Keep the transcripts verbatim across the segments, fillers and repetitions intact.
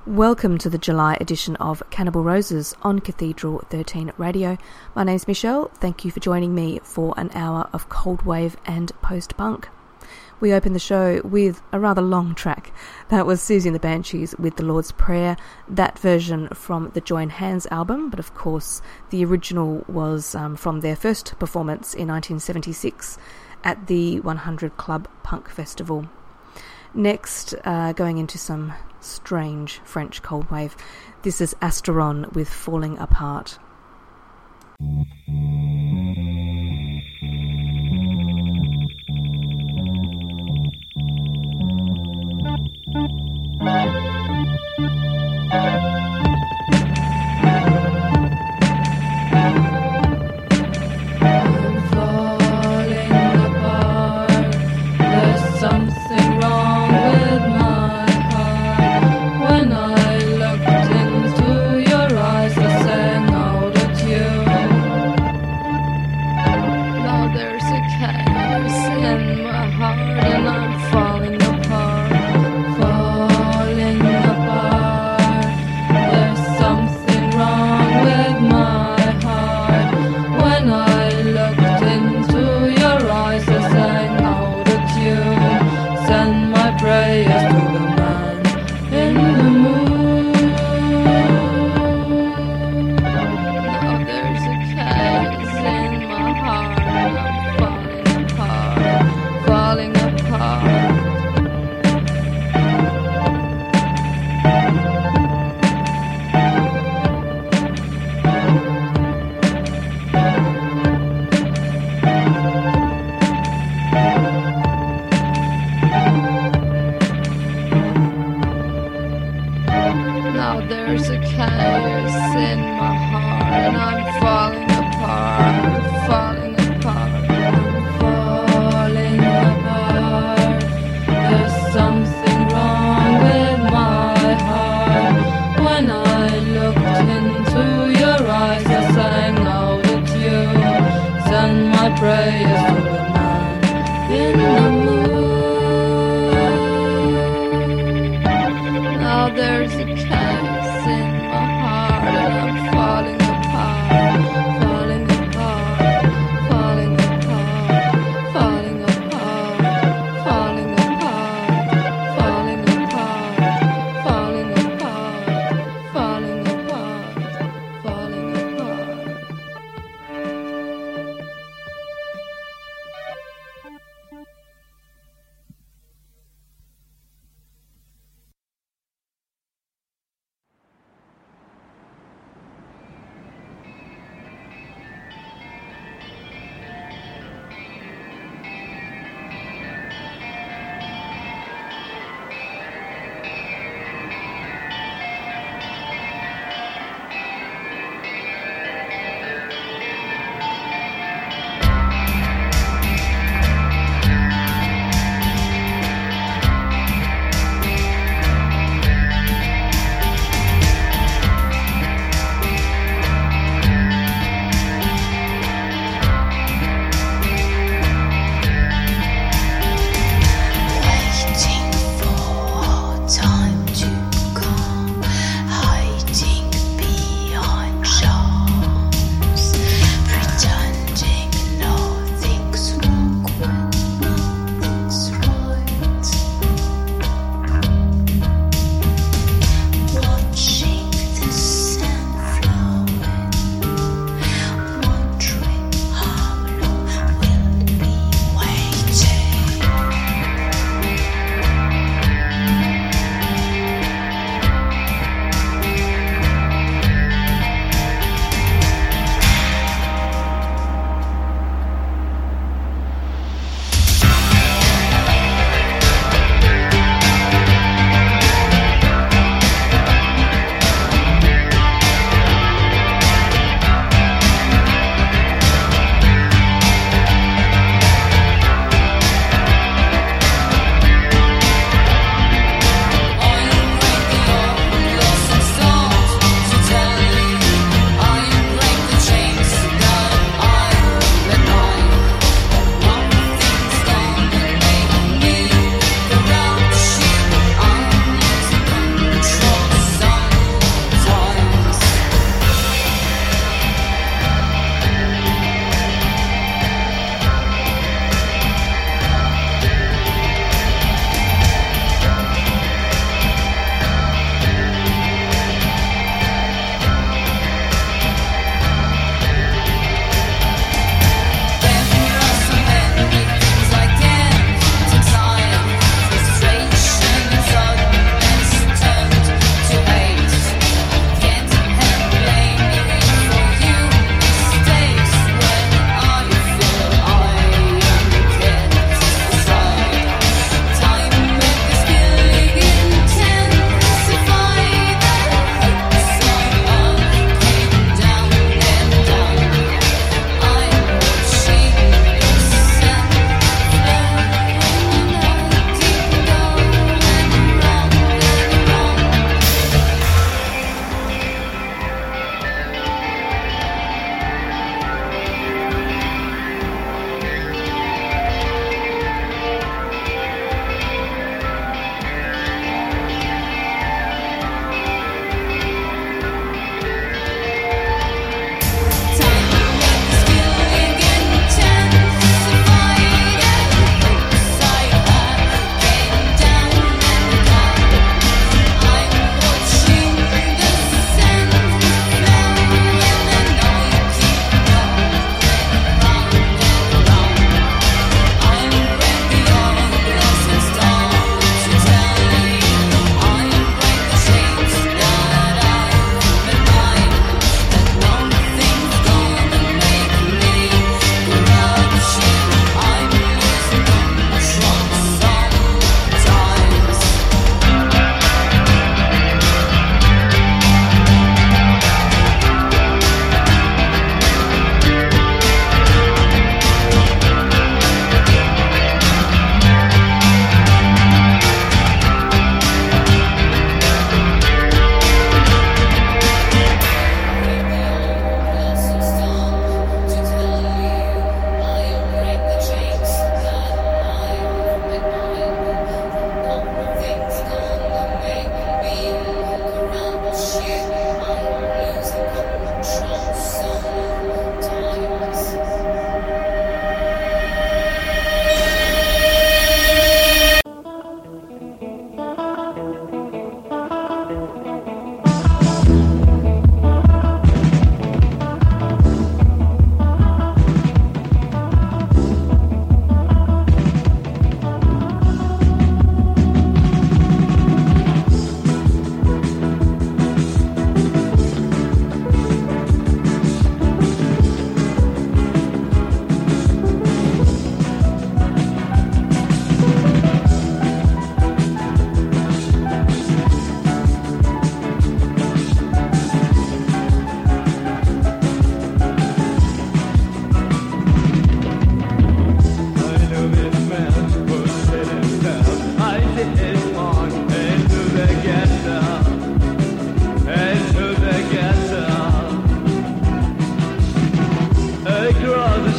Welcome to the July edition of Cannibal Roses on Cathedral thirteen Radio. My name's Michelle. Thank you for joining me for an hour of cold wave and post-punk. We open the show with a rather long track. That was Siouxsie and the Banshees with The Lord's Prayer, that version from the Join Hands album, but of course the original was um, from their first performance in nineteen seventy-six at the one hundred Club Punk Festival. Next, uh, going into some strange French cold wave, this is Asteron with Falling Apart.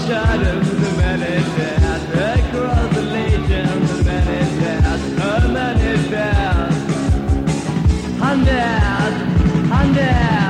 shadows, the many dead, across the legion, the many dead, the many dead. Undead, undead.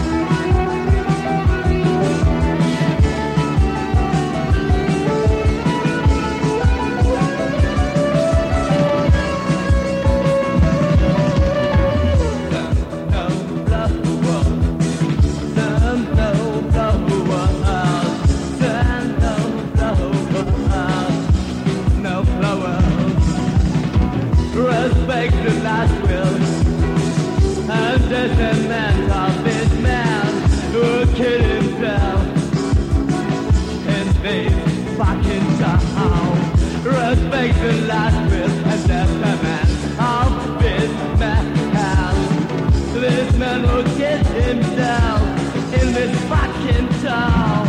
Respect the last will and testament of this man who killed himself in this fucking town. Respect the last will and testament of this man. This man who killed himself in this fucking town.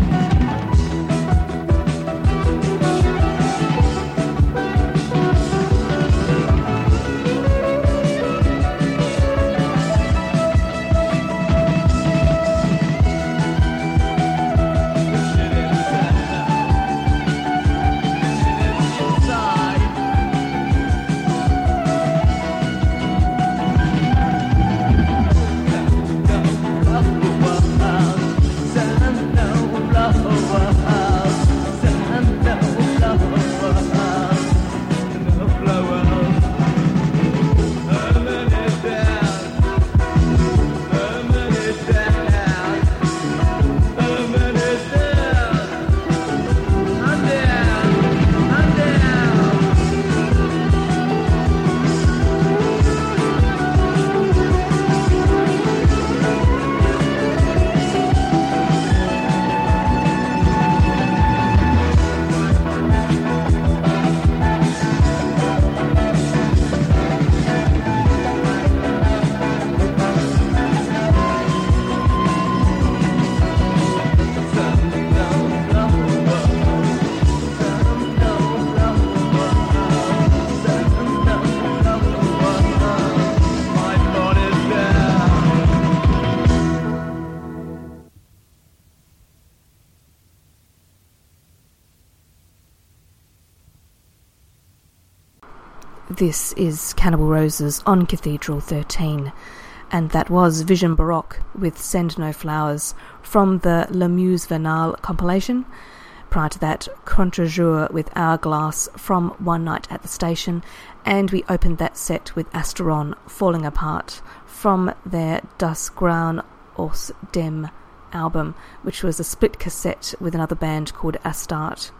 This is Cannibal Roses on Cathedral thirteen, and that was Vision Baroque with Send No Flowers from the La Muse Vernale compilation. Prior to that, Contre-Jour with Hourglass from One Night at the Station, and we opened that set with Asteron, Falling Apart, from their Das Grauen aus dem album, which was a split cassette with another band called Astarte.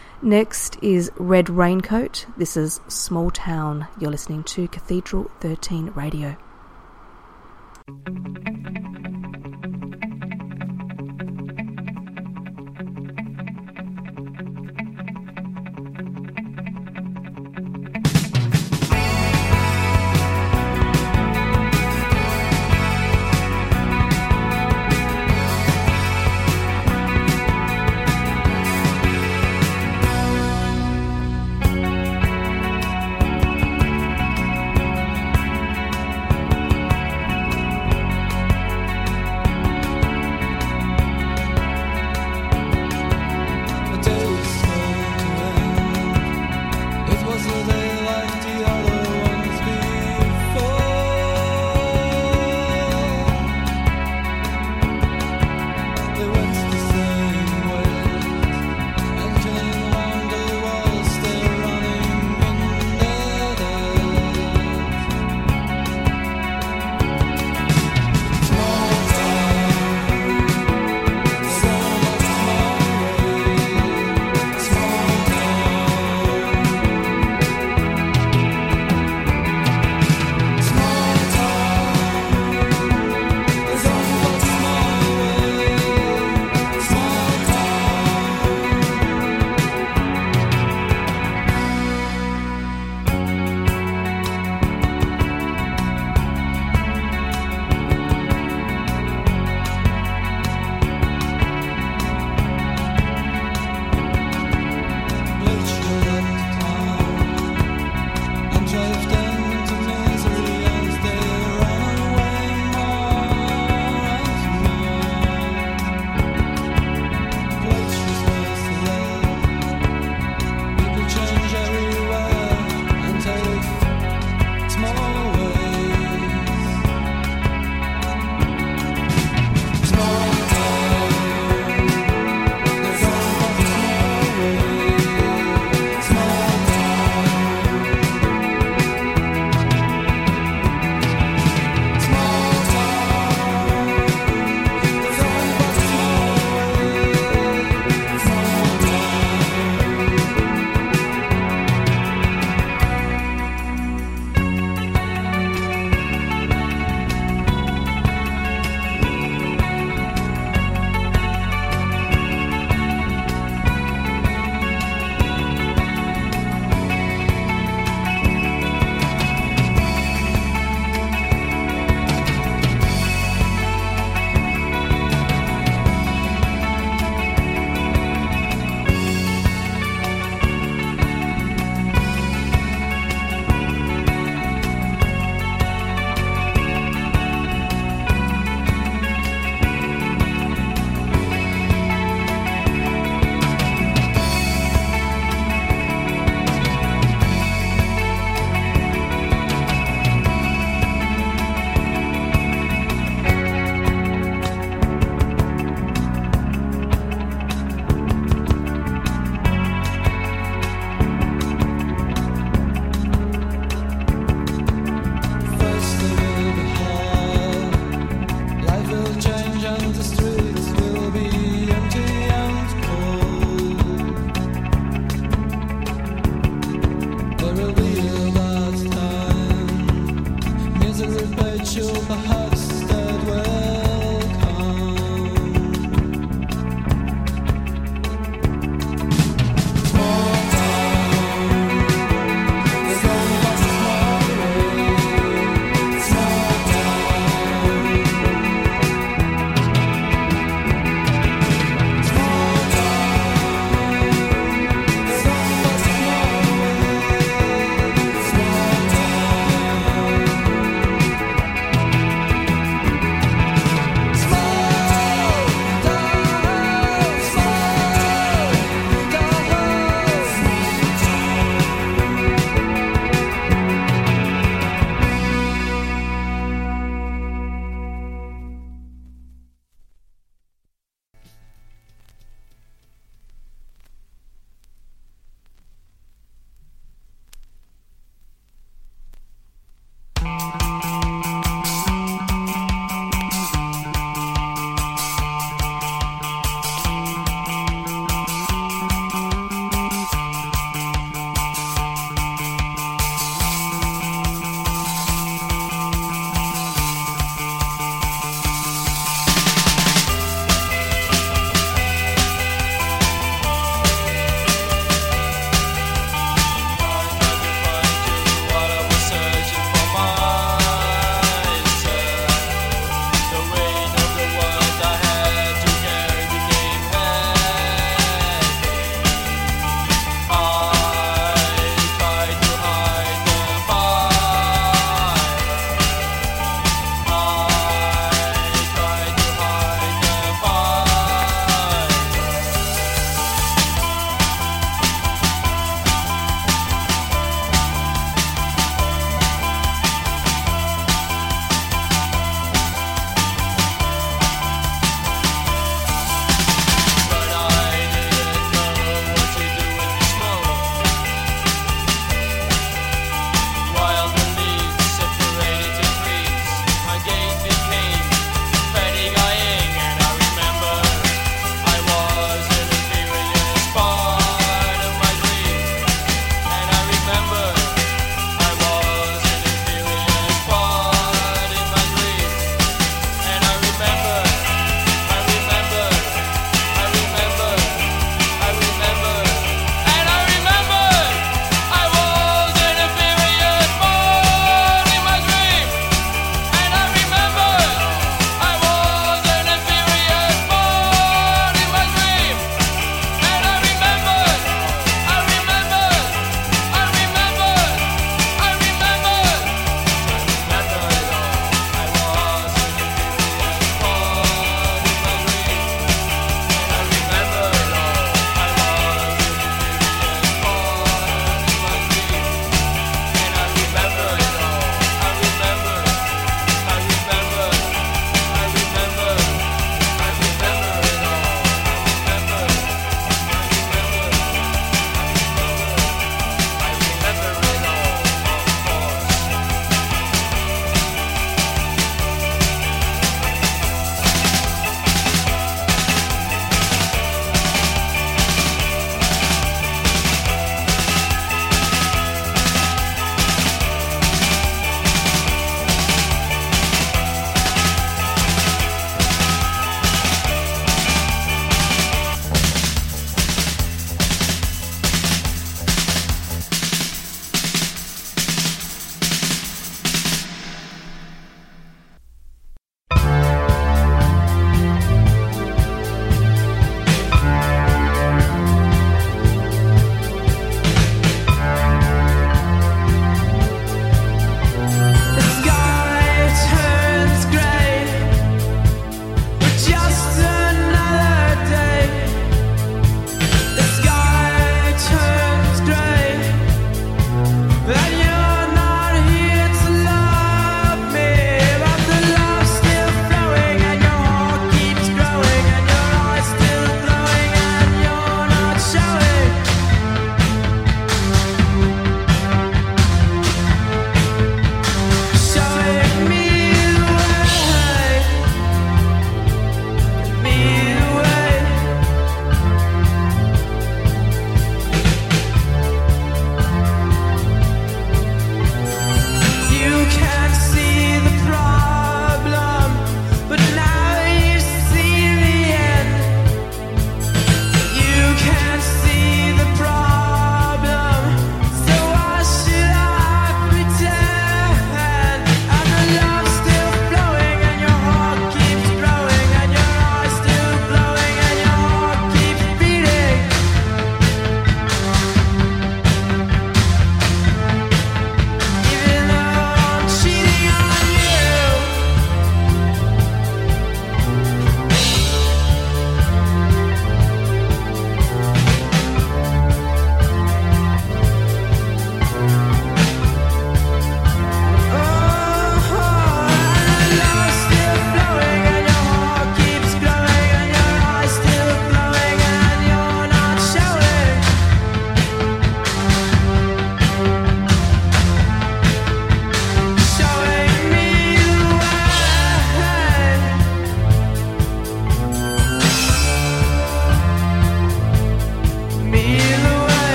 Next is Red Raincoat. This is Small Town. You're listening to Cathedral thirteen Radio.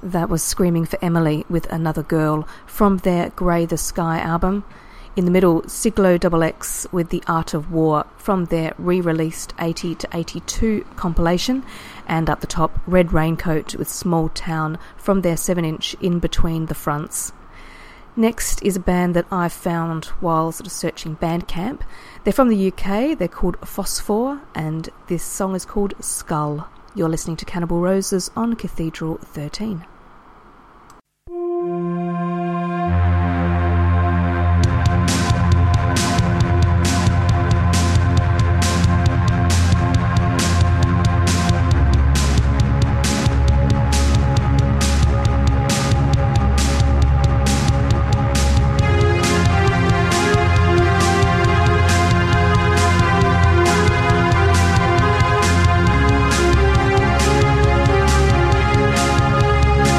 That was Screaming for Emily with Another Girl from their Grey the Sky album. In the middle, Siglo X X with The Art of War from their re-released eighty to eighty-two compilation. And up the top, Red Raincoat with Small Town from their seven inch In Between the Fronts. Next is a band that I found while sort of searching Bandcamp. They're from the U K, they're called Phosphor, and this song is called Skull. You're listening to Cannibal Roses on Cathedral thirteen. Thank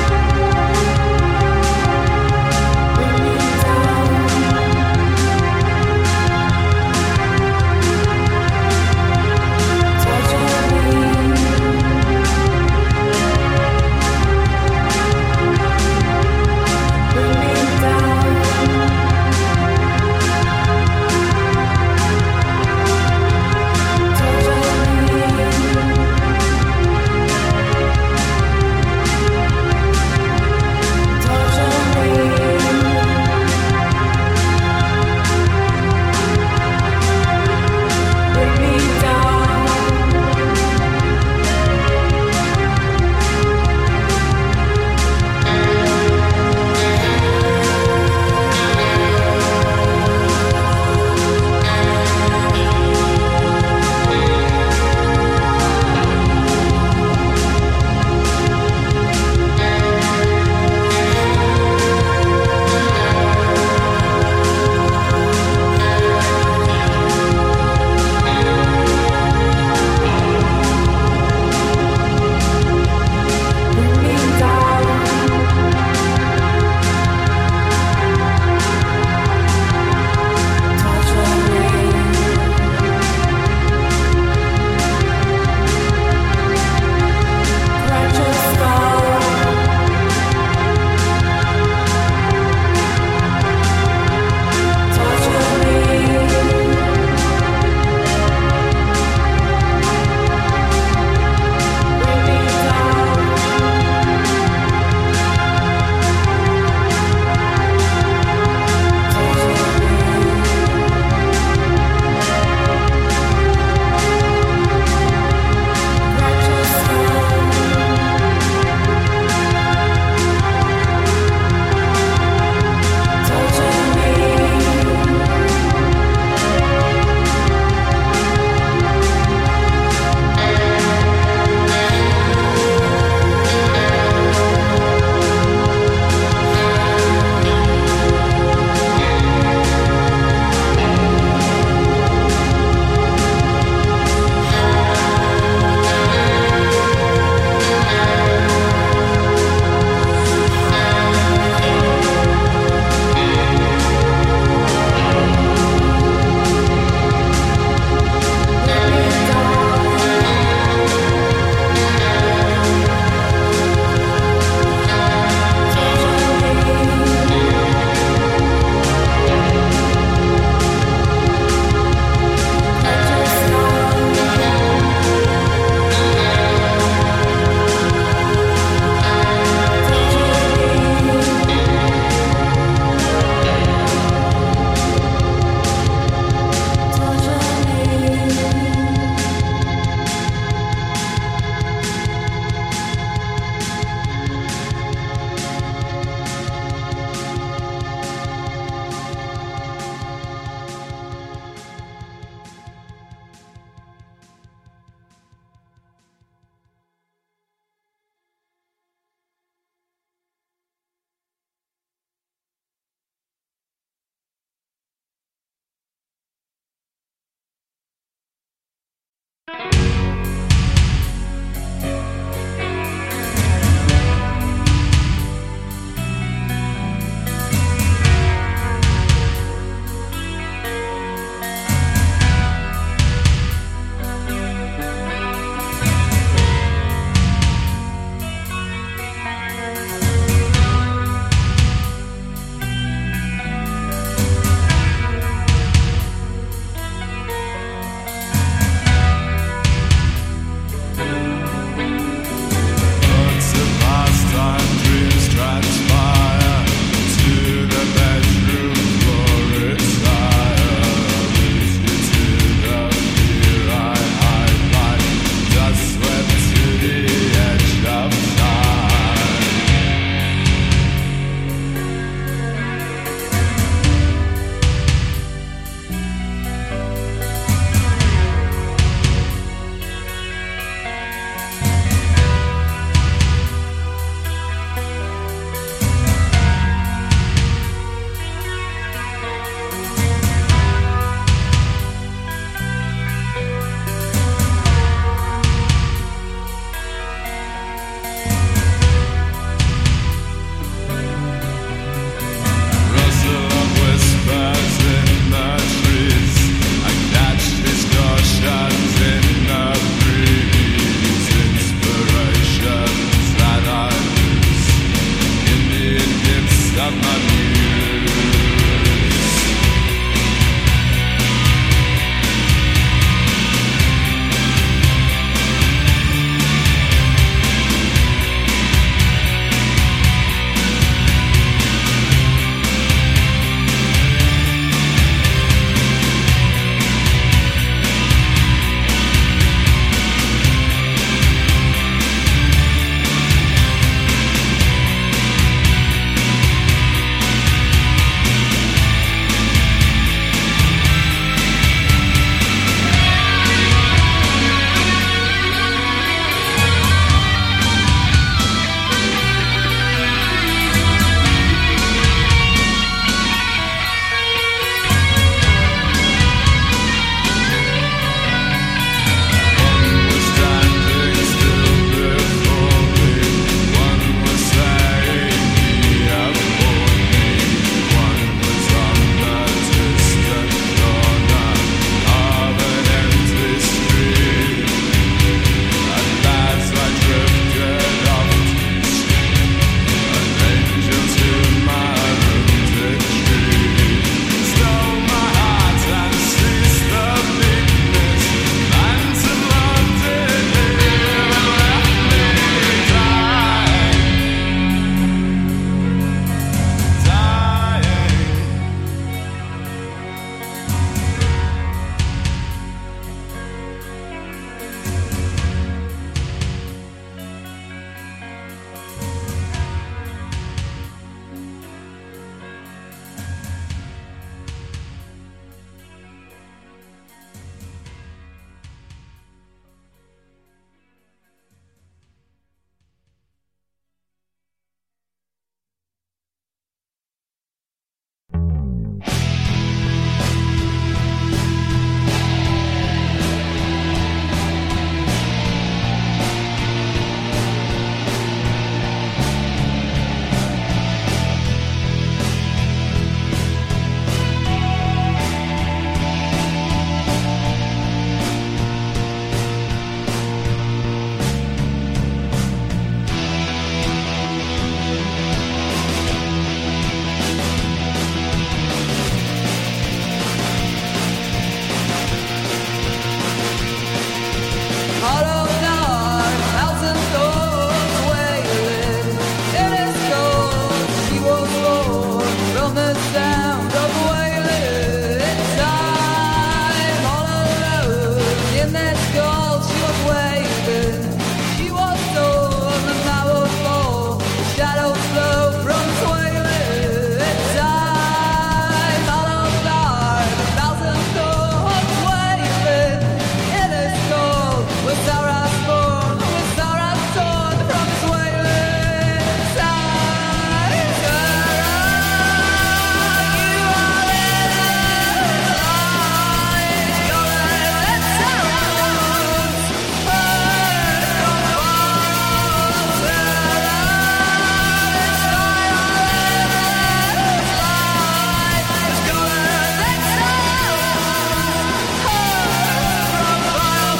from the sound of wailing time. All alone in their skulls she was waving. She was torn and powerful. Shadows flow from swaying time. Hollow dark, a thousand thorns waving in his skull. With Sarah's born, with Sarah's torn from his wailing time. Sarah, you are in the light. You're in the sounds heard from afar. Sarah, it's light, it's light. It's going in the sounds heard from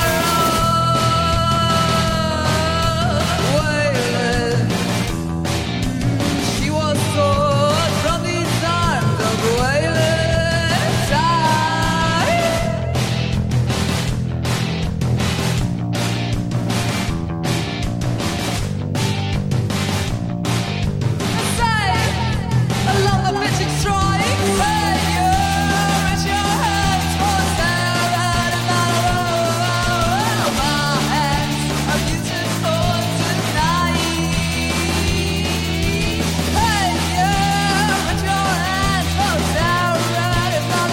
afar. Wailing. She was torn from these arms of wailing time. Say, along the pitching strike, hey, you raise your hands for Sarah and not my hands are beautiful tonight. Hey, you raise your hands for Sarah and not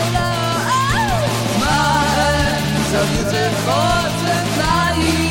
my hands are beautiful tonight.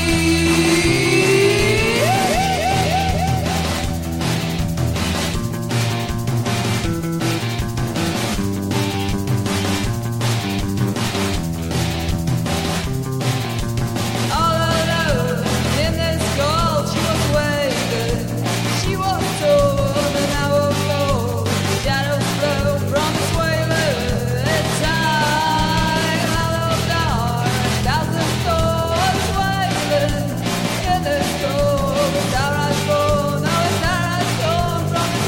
All alone in this gold she was waving. She was torn and powerful. Shadows flow from the swaying time. Hollow dark, thousand thorns waving in this gold. Sarah's born, oh Sarah's torn from the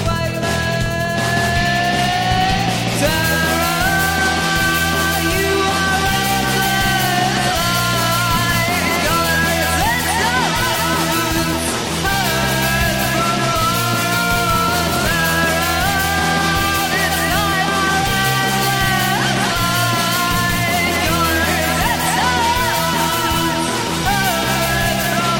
swaying. Sarah, you are in the light. You're in the sounds heard from afar. Sarah, it's light, you're in the sounds heard from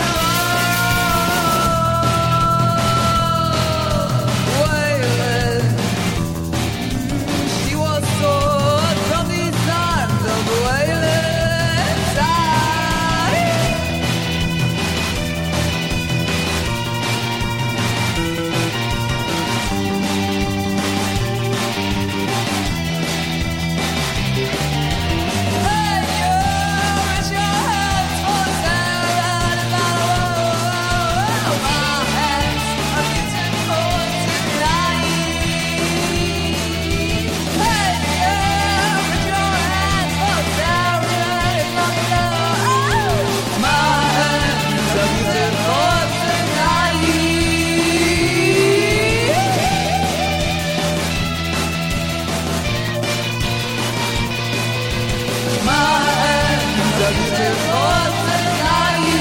afar. Wailing. She was torn from these arms of wailing time. Hey, you raise your hands for Sarah and not my hands are beautiful tonight. Hey, you raise your hands for Sarah and not my hands are beautiful tonight. My hands are beautiful tonight.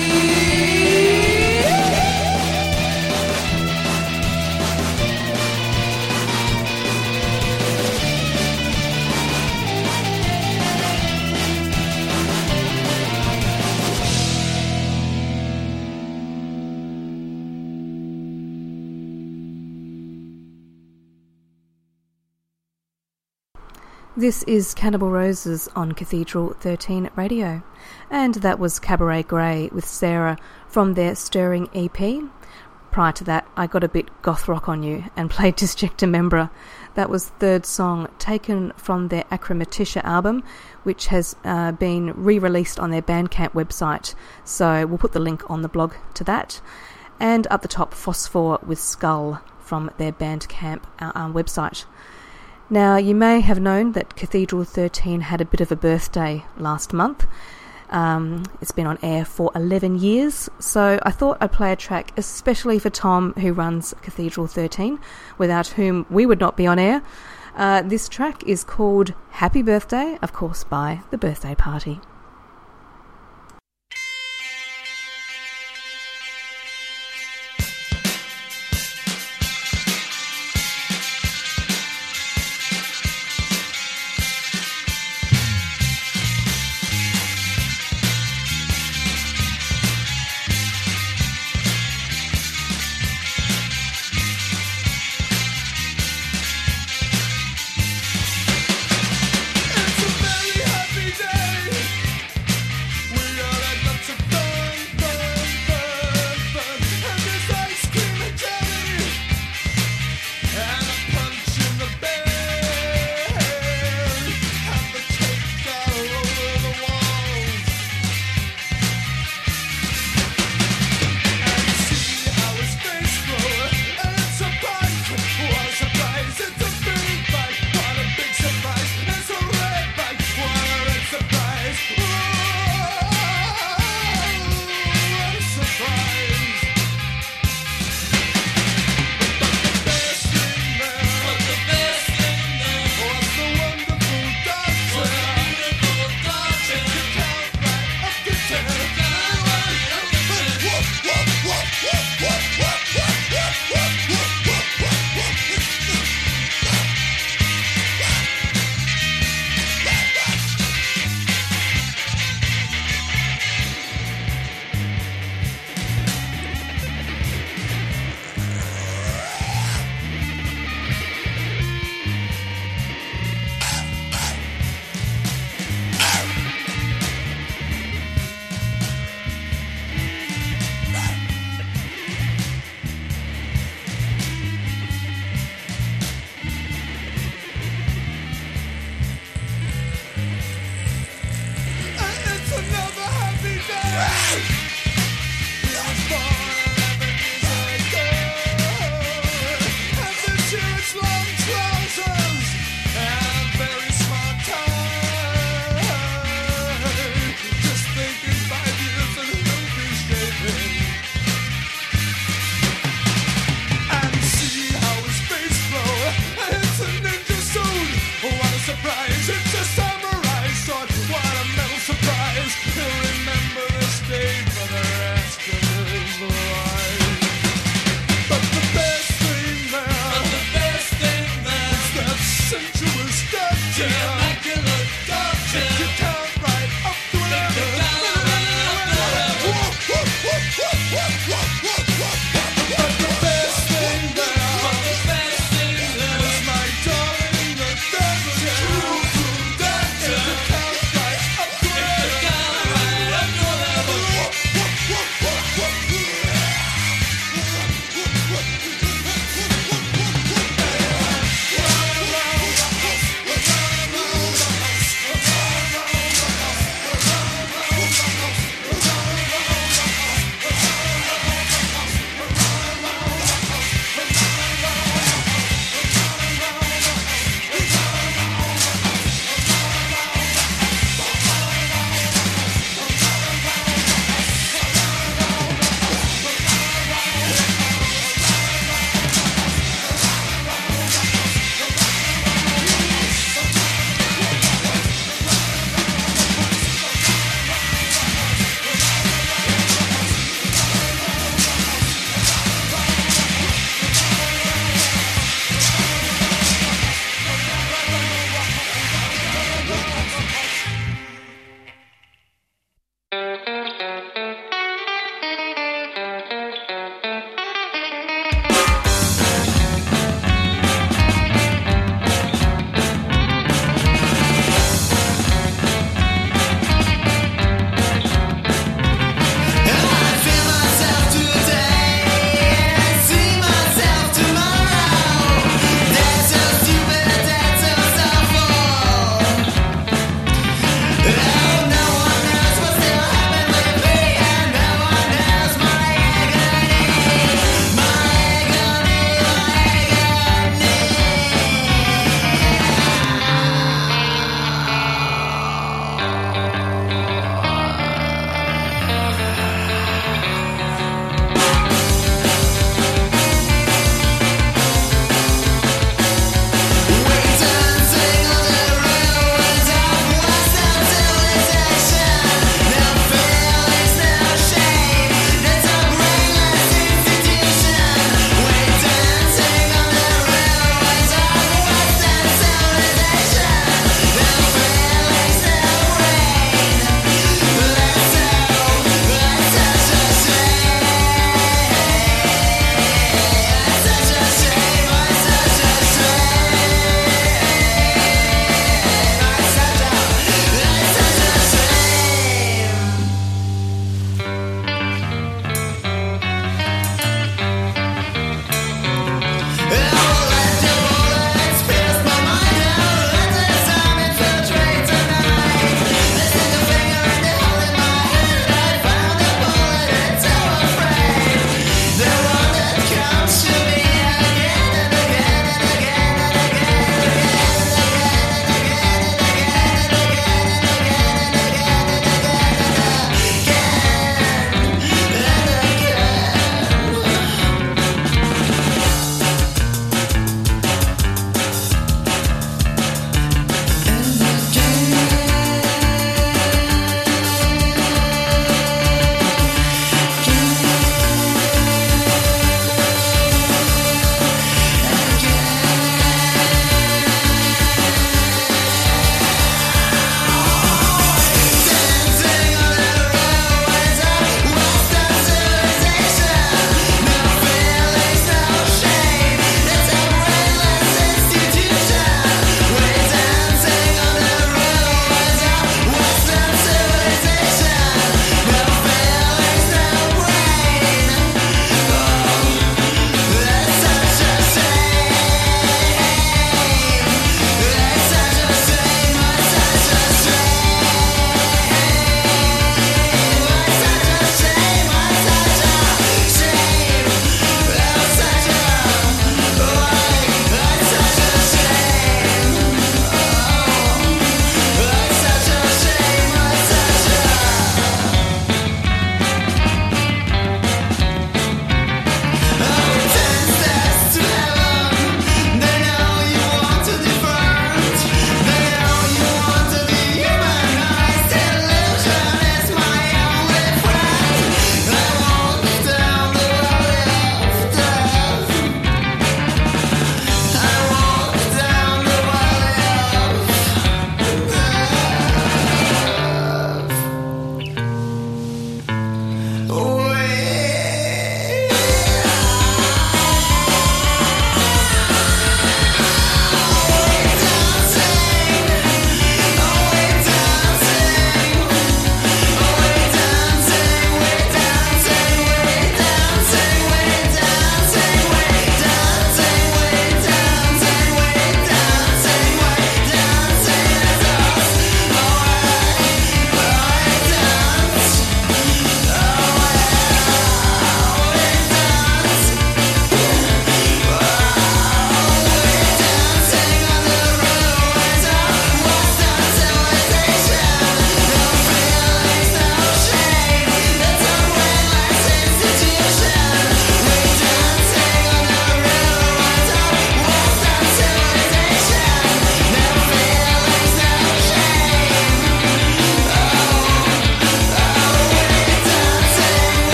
This is Cannibal Roses on Cathedral thirteen Radio, and that was Cabaret Grey with Sarah from their Stirring E P. Prior to that, I got a bit goth rock on you and played Disjecta Membra. That was the third song taken from their Achromatisha album, which has uh, been re-released on their Bandcamp website, so we'll put the link on the blog to that. And up the top, Phosphor with Skull from their Bandcamp uh, uh, website. Now, you may have known that Cathedral thirteen had a bit of a birthday last month. Um, it's been on air for eleven years, so I thought I'd play a track especially for Tom, who runs Cathedral thirteen, without whom we would not be on air. Uh, this track is called Happy Birthday, of course by The Birthday Party.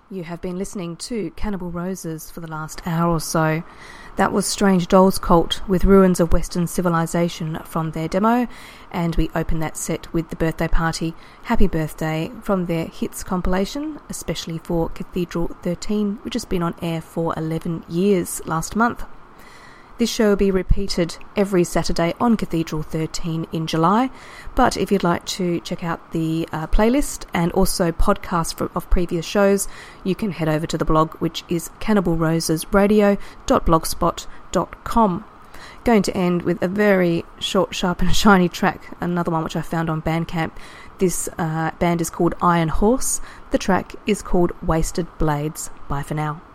You have been listening to Cannibal Roses for the last hour or so. That was Strange Dolls Cult with Ruins of Western Civilization from their demo, and we opened that set with The Birthday Party, Happy Birthday, from their hits compilation, especially for Cathedral thirteen, which has been on air for eleven years last month. This show will be repeated every Saturday on Cathedral thirteen in July, but if you'd like to check out the uh, playlist and also podcasts for, of previous shows, you can head over to the blog, which is cannibal roses radio dot blogspot dot com. Going to end with a very short, sharp and shiny track, another one which I found on Bandcamp. This uh, band is called Iron Horse. The track is called Wasted Blades. Bye for now.